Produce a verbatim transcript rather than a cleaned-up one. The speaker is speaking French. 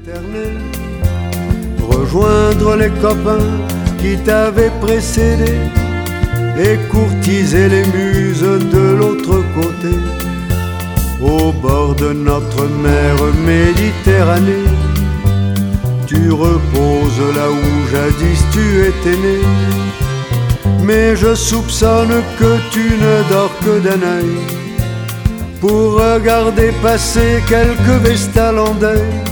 L'éternel, rejoindre les copains qui t'avaient précédé et courtiser les muses de l'autre côté, au bord de notre mer Méditerranée. Tu reposes là où jadis tu étais né, mais je soupçonne que tu ne dors que d'un œil pour regarder passer quelques vestales en deuil